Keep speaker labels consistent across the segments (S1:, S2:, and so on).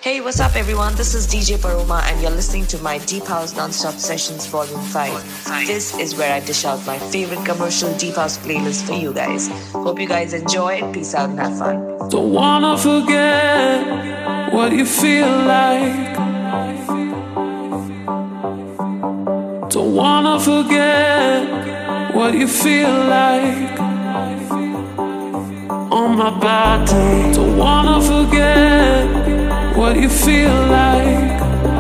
S1: Hey, what's up, everyone? This is DJ Paroma, and you're listening to my Deep House Nonstop Sessions Volume 5. This is where I dish out my favorite commercial Deep House playlist for you guys. Hope you guys enjoy it. Peace out and have fun.
S2: Don't wanna forget what you feel like. Don't wanna forget what you feel like on my bad day. Don't wanna forget what you feel like.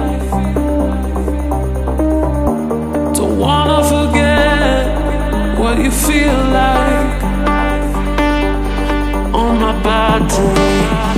S2: Don't wanna forget what you feel like on my bad day.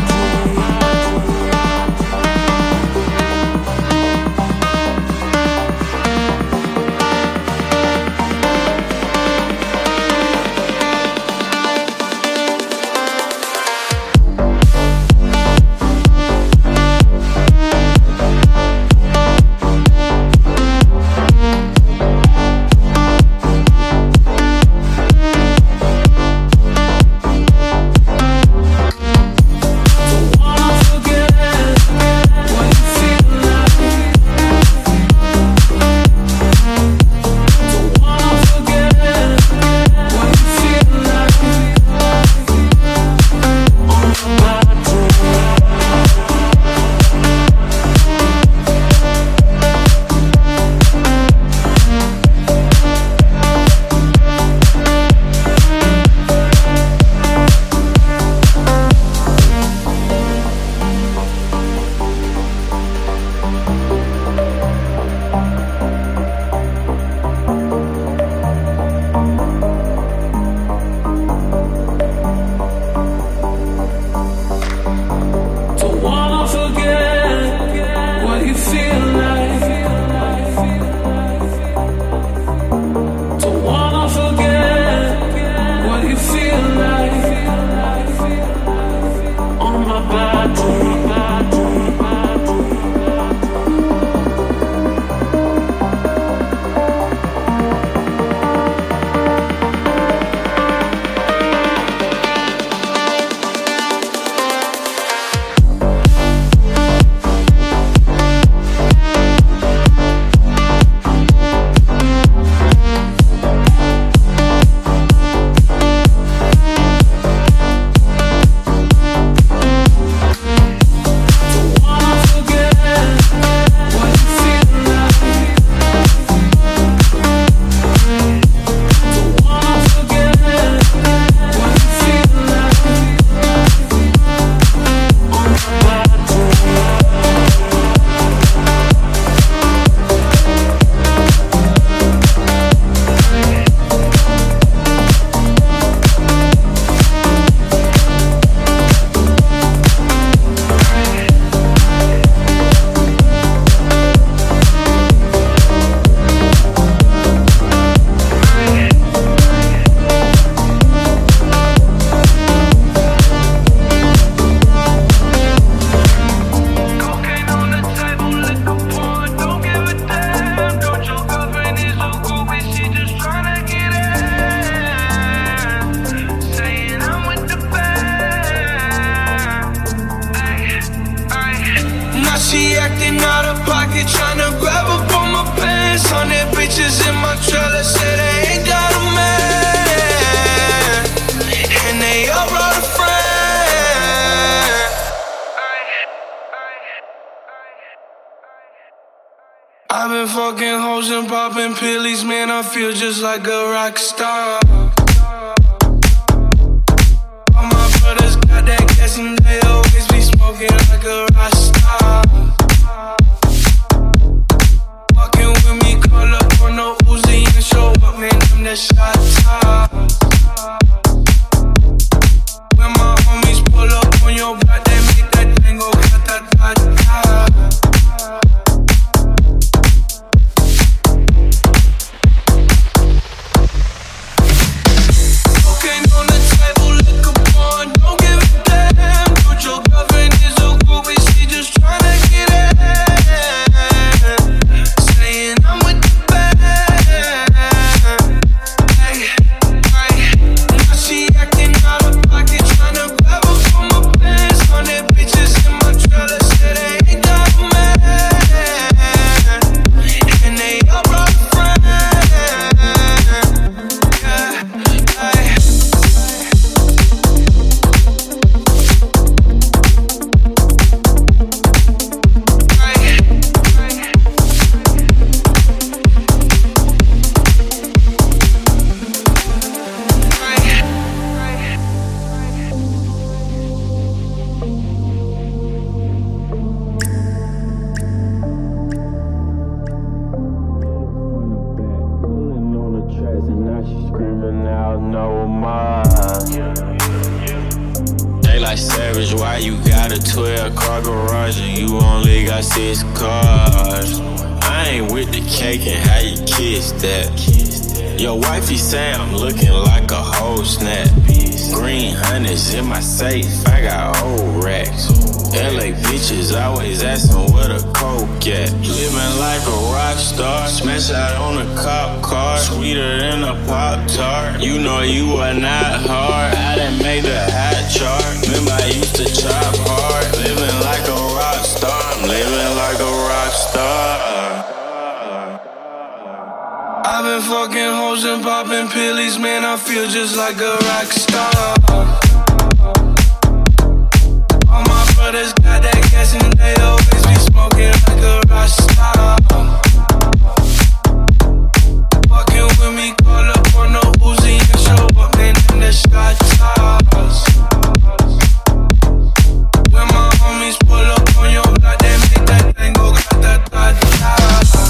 S3: I've been fucking hoes and popping pillies, man, I feel just like a rock star. All my brothers got that gas and they always be smoking like a rock star. Walking with me, call up on no Uzi and show up, man, I'm that shot top. When my homies pull up on your block, they make that thing go ta-ta-ta-ta. On the table, liquor porn, don't give a damn.
S4: got a 12-car garage and you only got 6 cars. I ain't with the cake and how you kiss that. Your wifey say I'm looking like a whole snap. Green hundreds in my safe, I got old racks. LA bitches always asking where the coke at. Living like a rock star, smash out on a cop car, sweeter than a Pop-Tart. You know you are not hard, I done made the hot chart. Remember I used to chop hard. Living like a rock star, I'm living like a rock star.
S3: I've been fucking hoes and popping pillies, man, I feel just like a rock star. All my brothers got that gas and they always be smoking like a rock star. Fucking with me, call up on no Uzi and show up, man, in the shot toss. When my homies pull up on your block, they make that thing go grata-ta-ta.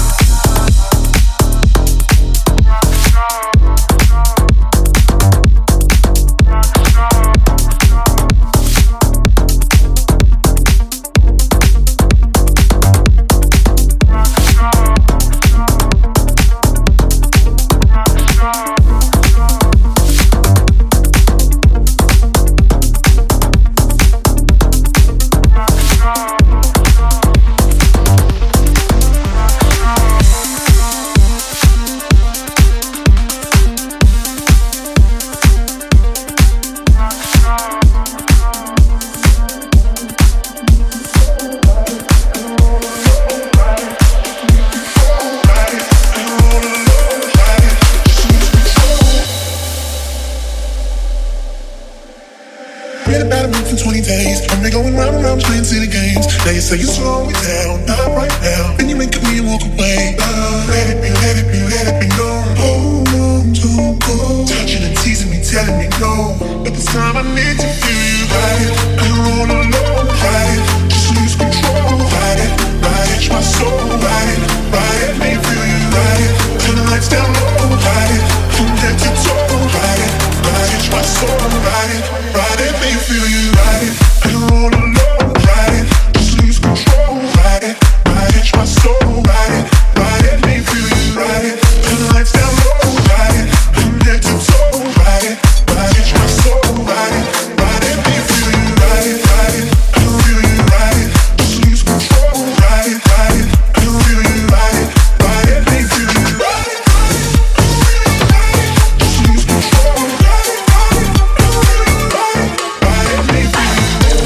S5: Now you say you slow me down, not right now. Then you make me walk away. Let it be, let it be, let it be known. Hold on, don't go. Touching and teasing me, telling me no. But this time I need to feel you. Ride it, and roll alone. Ride it, just lose control. Ride it, my soul. Ride it, make me feel you. Ride it, turn the lights down low. Ride it, from head to toe. Ride it, my soul. Ride it, make me feel you. Ride it, and roll alone. Ride it. Ride it, my soul, ride it, make me feel you, ride it, turn the lights down low, ride it, from head to toe, ride it, my soul, ride it, make me feel you, ride it, I don't feel you, ride it, just lose control, ride it, I don't feel you, ride it, make me feel you, ride it, just lose control, ride it, I don't feel you, ride it, make me feel you.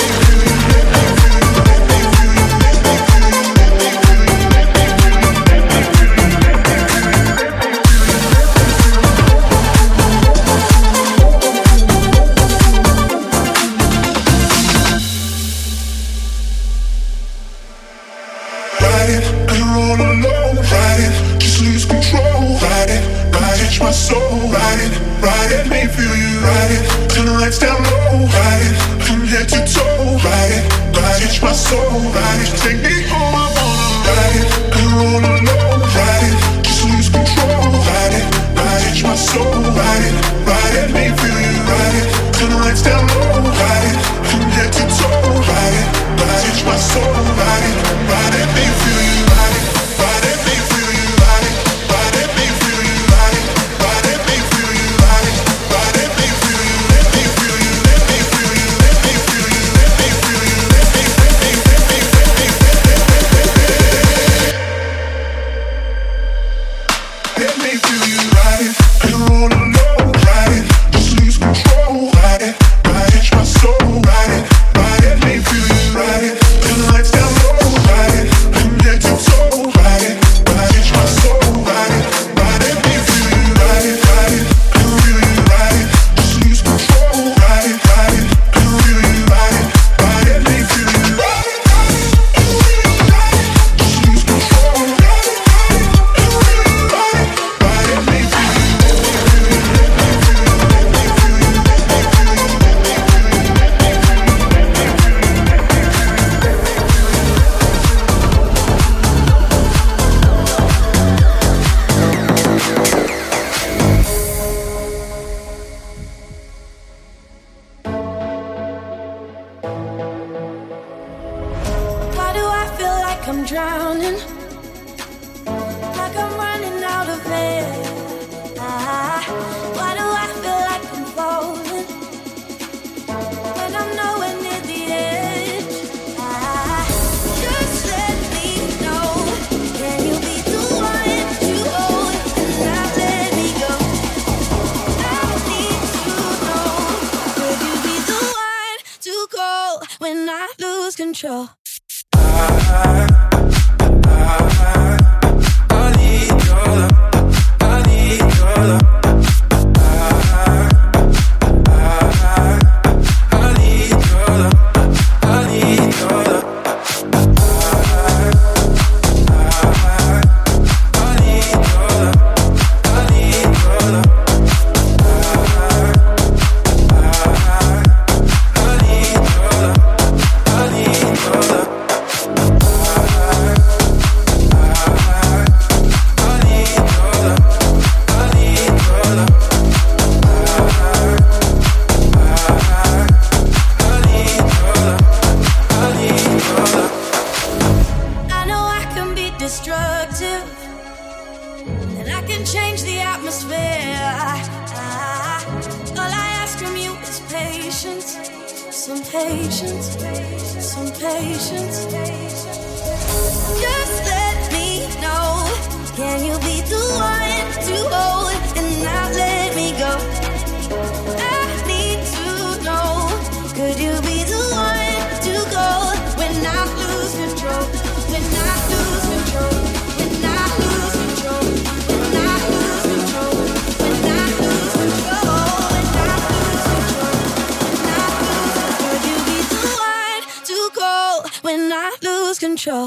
S5: My soul, ride it, make me feel you, ride it, turn the lights down low, ride it, from head to toe, ride it, my soul, ride it, take me home, I wanna ride it, and roll alone, ride it, just lose control, ride it, my soul, ride it, make me feel you, ride it, turn the lights down low, ride it, from head to toe, ride it, my soul, ride it, make me feel you, ride it, make me feel you, ride it, make me feel you, ride it.
S6: like I'm drowning, like I'm running out of air. Why do I feel like I'm falling when I'm nowhere near the edge? Just let me know, can you be the one to hold and not let me go? I need to know, could you be the one to call when I lose control?
S3: I need your love. I need your love. I need your love. I need your love. I need your love. I need your love. I need your love. I need your love.
S6: Destructive, and I can change the atmosphere. All I ask from you is patience, some patience, some patience. Just let me know, can you be the one to hold and not let me go? I need to know, could you be the one to go when I lose control? When I lose control, when I lose control, when I lose control, when I lose control, when I lose control, when I lose control, could you be the one to call when I lose control?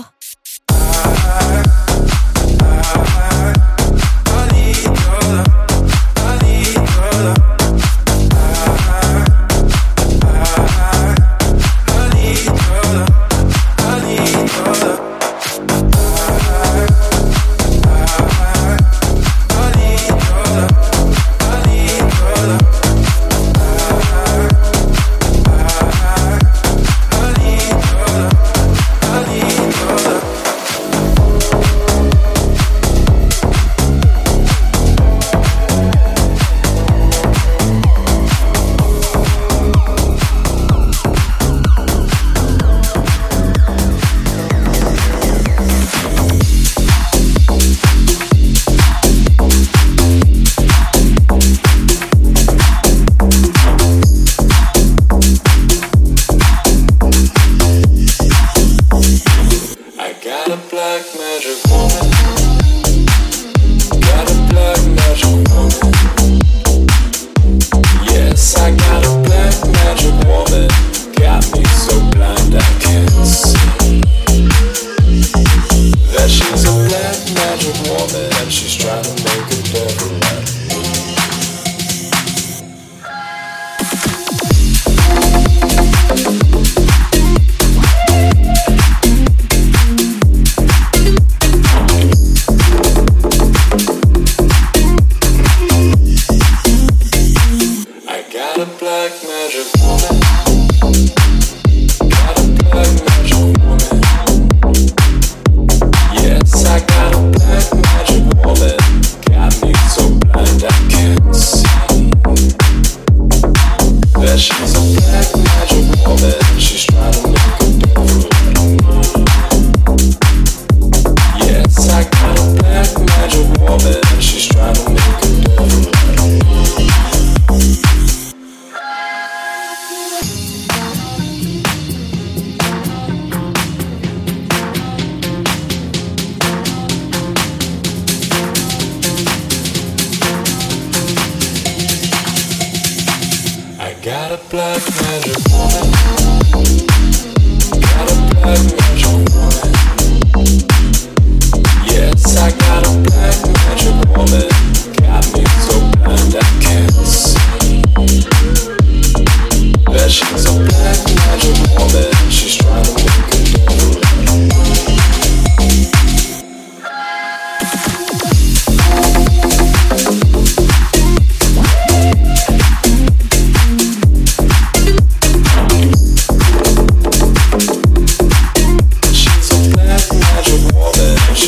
S3: I need your love. I need your love. I need your love. I need your love.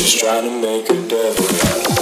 S4: just trying to make a devil out of me.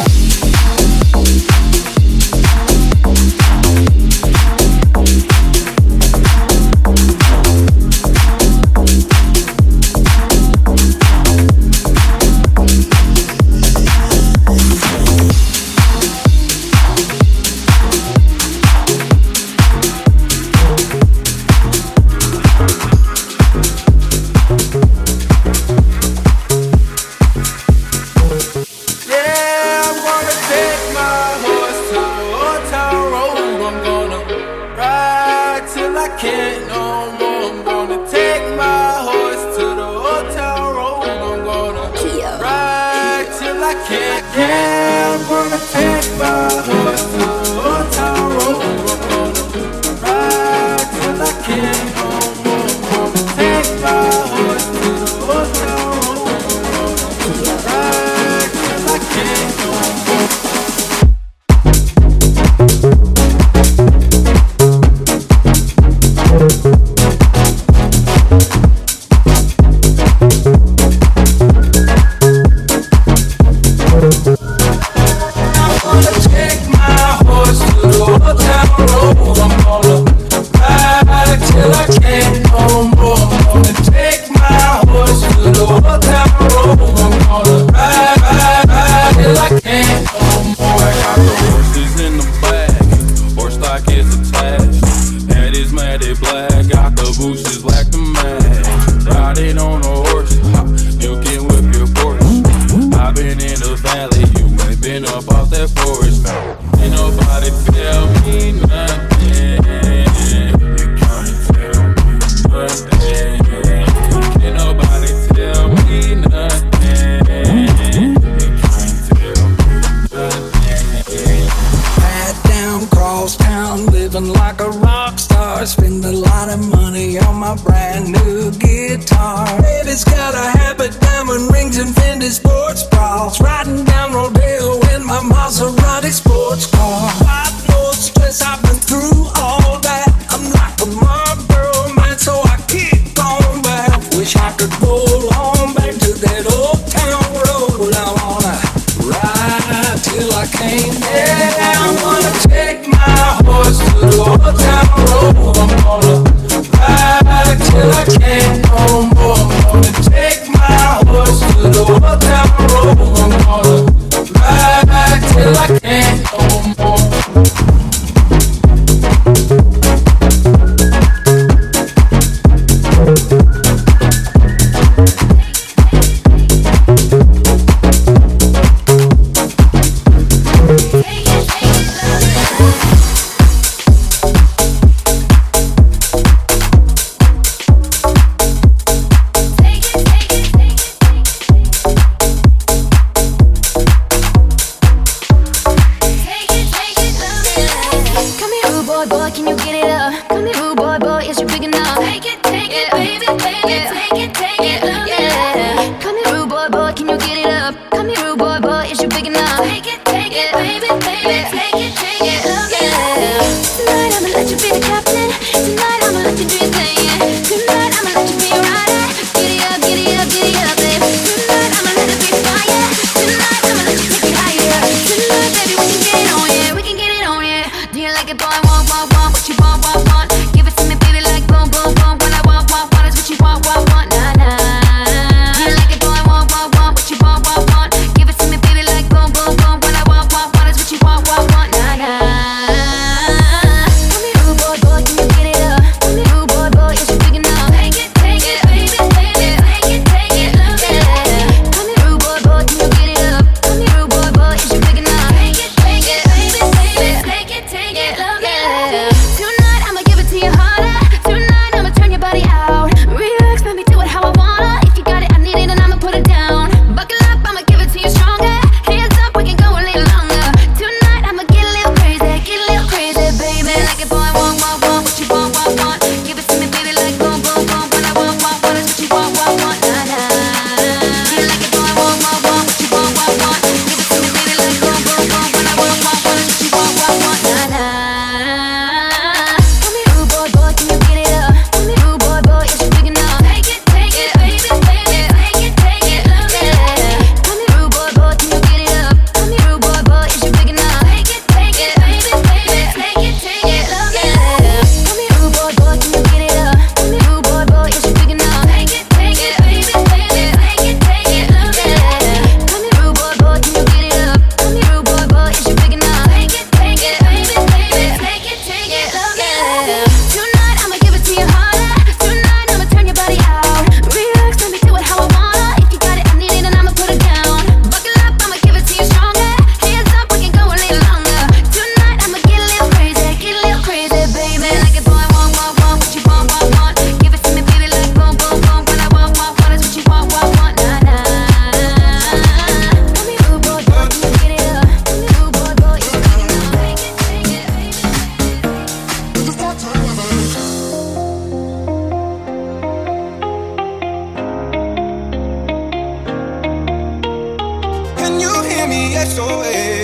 S3: me SOS.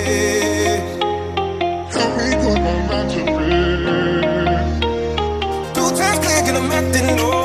S5: Help me put my mind to rest.
S3: 2 times click and I'm acting low.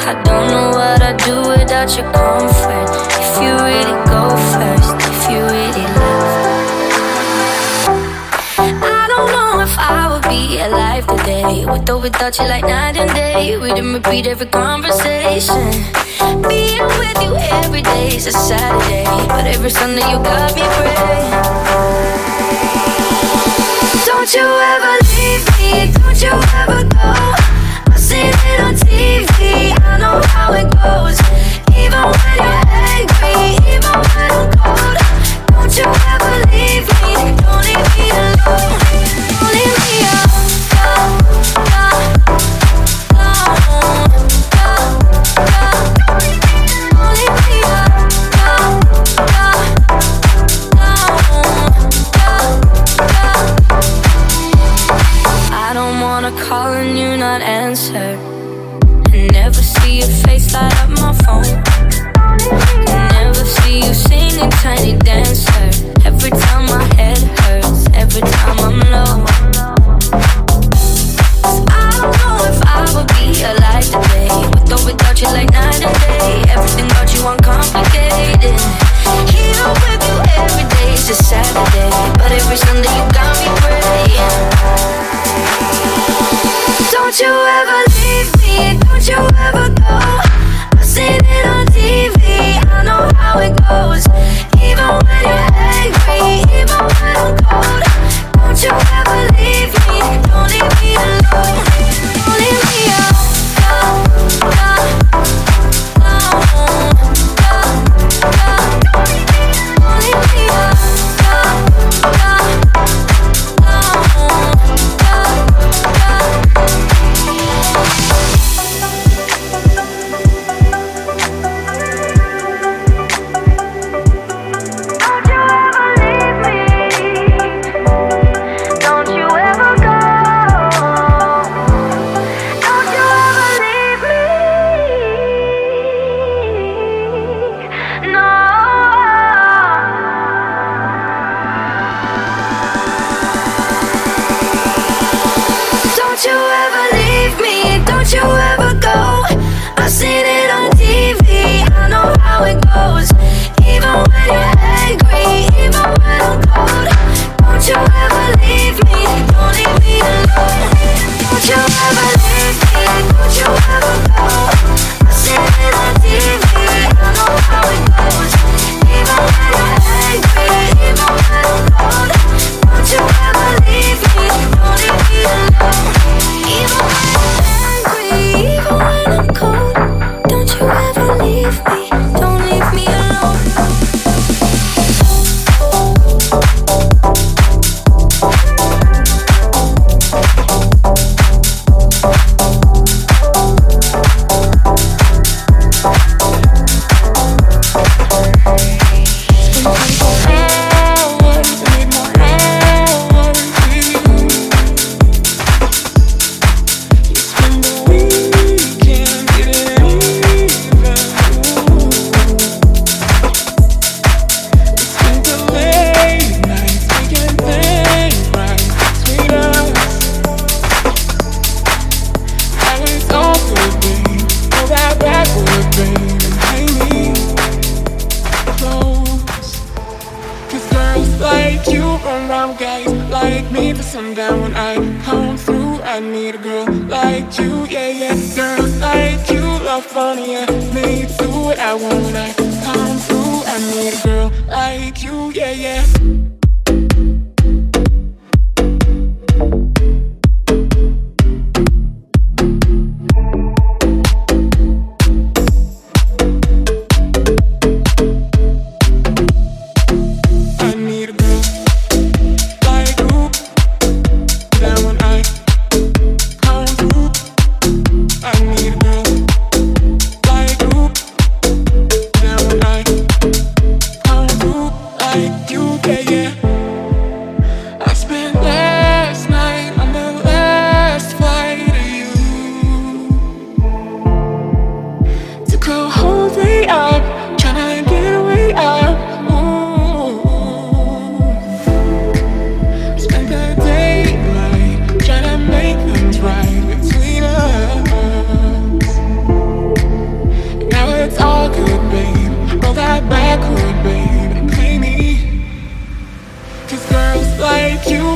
S6: I don't know what I'd do without your comfort. If you really go first, if you really love. I don't know if I would be alive today, with or without you like night and day. Read and repeat every conversation. Being with you every day is a Saturday, but every Sunday you got me praying. Don't you ever leave me, don't you ever go. I've seen it on TV, I know how it goes. Even when you're angry, even when I'm cold. Don't you ever leave me, don't leave me alone. Don't leave me alone, alone, alone, alone. Don't leave me alone, alone, alone. I don't wanna call and you not answer, and never see your face light up my phone, and never see you singing Tiny Dancer. Every time my head hurts, every time I'm low. I don't know if I would be alive today, with or without you like night and day. Everything about you uncomplicated. Here with you every day is a Saturday, but every Sunday you got me praying. Don't you ever leave me, don't you ever go. I've seen it on TV, I know how it goes. Even when you're angry, even when I'm cold. Don't you ever leave me, don't leave me alone. Don't leave me alone, alone, alone, alone. Don't leave me alone, alone, alone.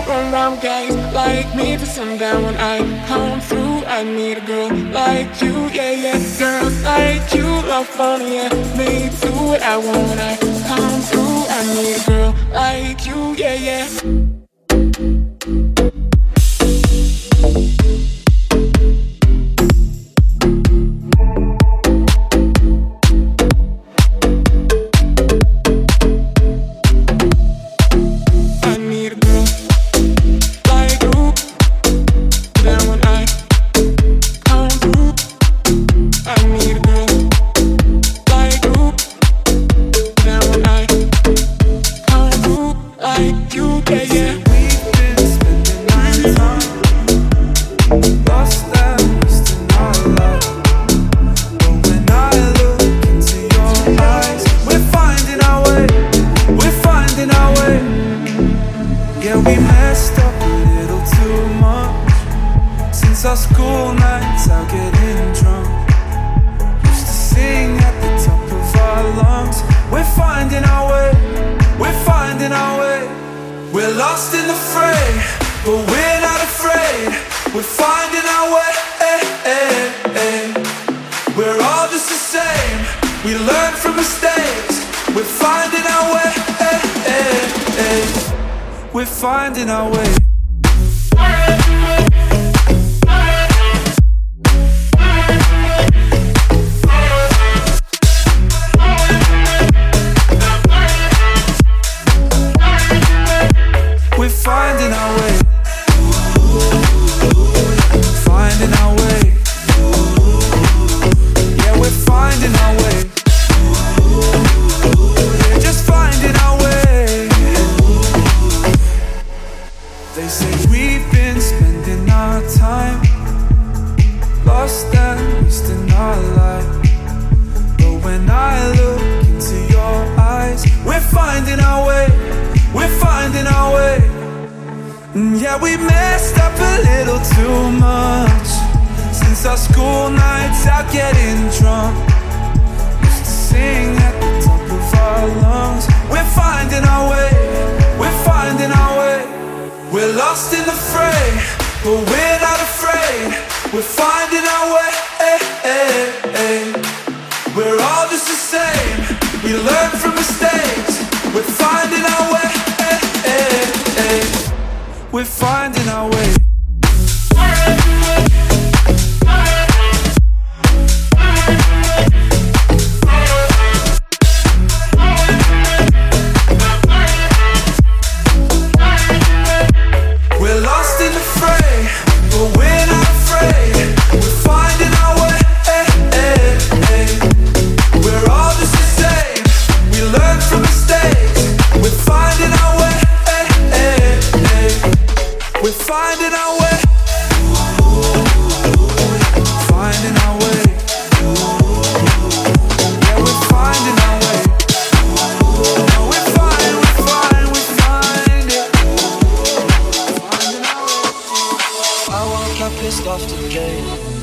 S2: around guys like me to sundown. When I come through, I need a girl like you, yeah, yeah. Girls like you love fun, yeah. Me do what I want when I come through. I need a girl like you, yeah, yeah.
S7: Finding our way. We're finding our way. Finding our way. Yeah, we're finding our way. We're just finding our way. They say we've been spending our time lost and wasting our life. But when I look into your eyes, we're finding our way. We're finding our way. Yeah, we messed up a little too much since our school nights out getting drunk. Used to sing at the top of our lungs. We're finding our way. We're finding our way. We're lost in the fray, but we're not afraid. We're finding our way. We're all just the same. We learn from mistakes. We're finding our way. We're finding our way. We're lost in the fray, but we're not afraid. We're finding our way. We're all just the same. We learn from mistakes. We're finding our way. We're finding our way. Finding our way. Yeah, we're finding our way. We're fine, we're fine, we find it. Finding our way.
S8: I woke up pissed off today,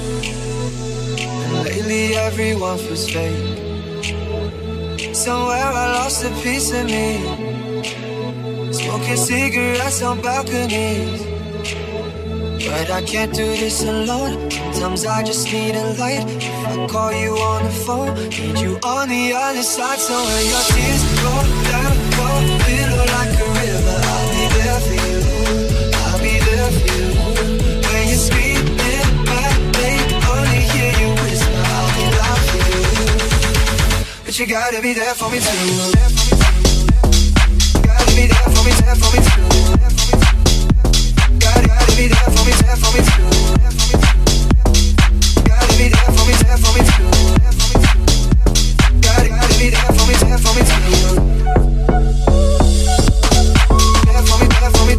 S8: and lately everyone feels fake. Somewhere I lost a piece of me, smoking cigarettes on balconies. But I can't do this alone. Sometimes I just need a light. If I call you on the phone, need you on the other side. So when your tears go down, flow like a river, I'll be there for you. I'll be there for you. When you're screaming my name, only hear you whisper, I'll be loud for you. But you gotta be there for me too. Gotta be there for me, there for me too. Gotta be there for me, there for me too. Gotta be there for me, there for me too. Gotta be there for me, there for me too. There for me, there for me.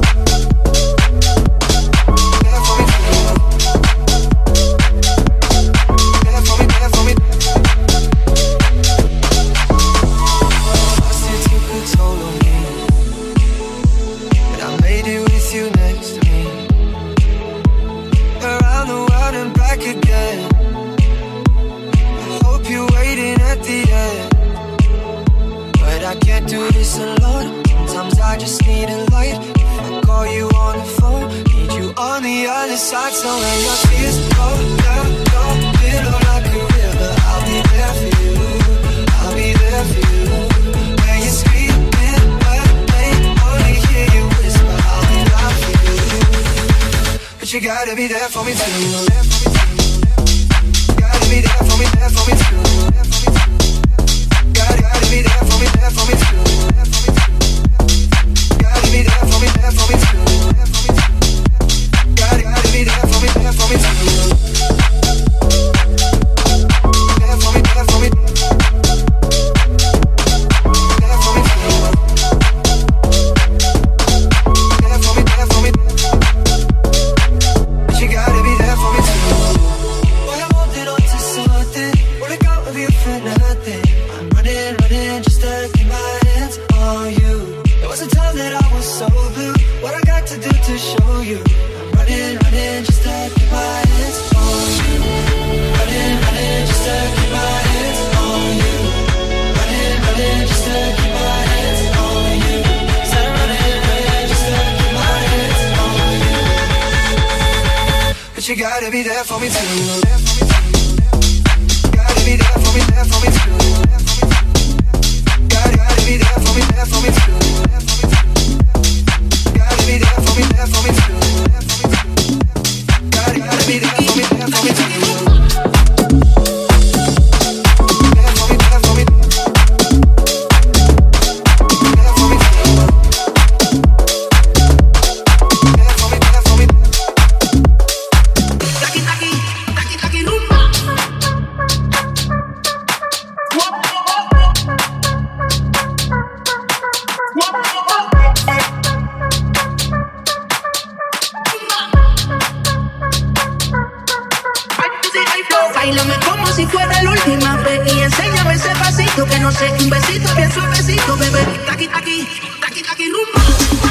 S8: There for me too. There for me, there for me. alone. Sometimes I just need a light. I call you on the phone, need you on the other side. So when your tears roll down, little like a river, I'll be there for you. I'll be there for you. When you're screaming, but they only hear you whisper, I'll be loud for you. But you gotta be there for me too. Gotta be there for me, there for me too. Gotta be there for me, there for me too. Gotta be there for me, there for me too. Gotta be there for me, there for me too. There for me, there for me. There for me too. There for me, there for me. But you gotta be there for me too. When I'm holding on to something, wanna go with you for nothing. I'm running just to keep my hands on you. There was a time that I was so blue. What I got to do to show you? I'm running just to keep my hands on you. Running just to keep my hands on you. Running just to keep my hands on you. So running just to keep my hands on you. But you gotta be there for me too. Gotta be there for me, there for me too. Gotta be there for me, there for me too. Gotta be there for me, there for me too. Gotta be there for me, there for me too. There for me, there for me. There for me too. There for me, there for me. Taki taki, taki taki rumba.
S9: Báilame como si fuera la última vez y enséñame ese pasito que no sé, un besito bien suavecito, bebé. Taki taki, taki taki rumba.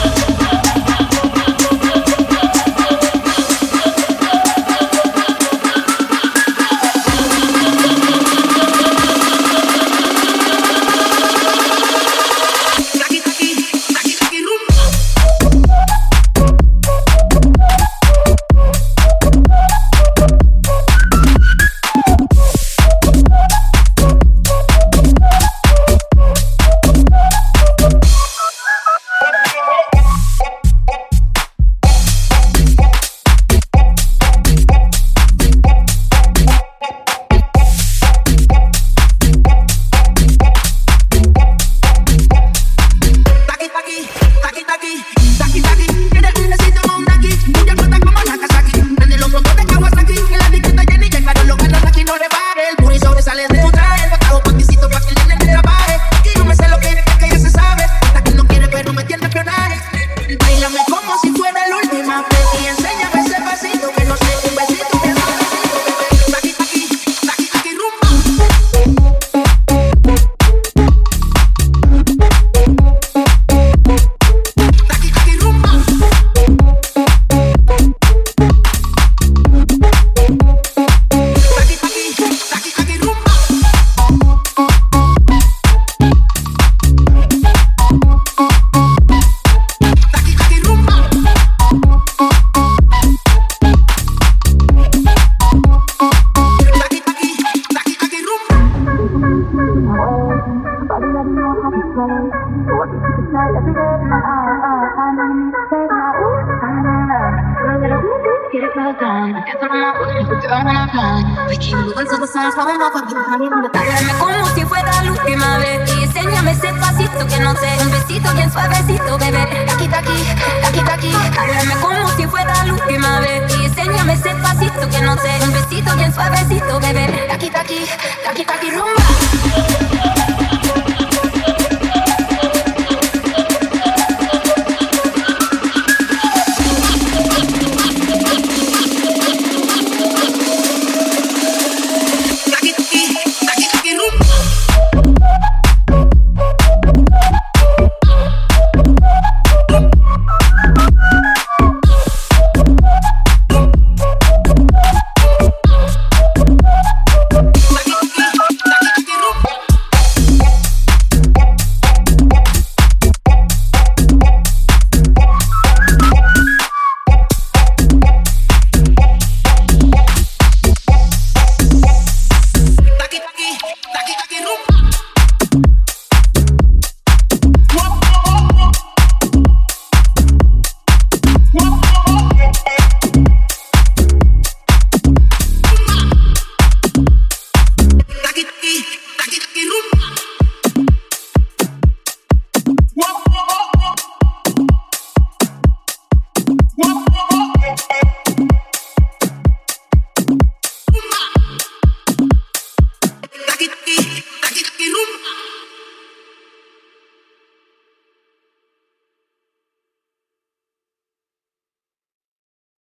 S6: Háblame como si fuera la última vez y enséñame ese pasito que no sé, un besito bien suavecito, bebé. Taki taki, taki taki. Háblame como si fuera la última vez y enséñame ese pasito que no sé, un besito bien suavecito, bebé. Taki taki, taki taki rumba.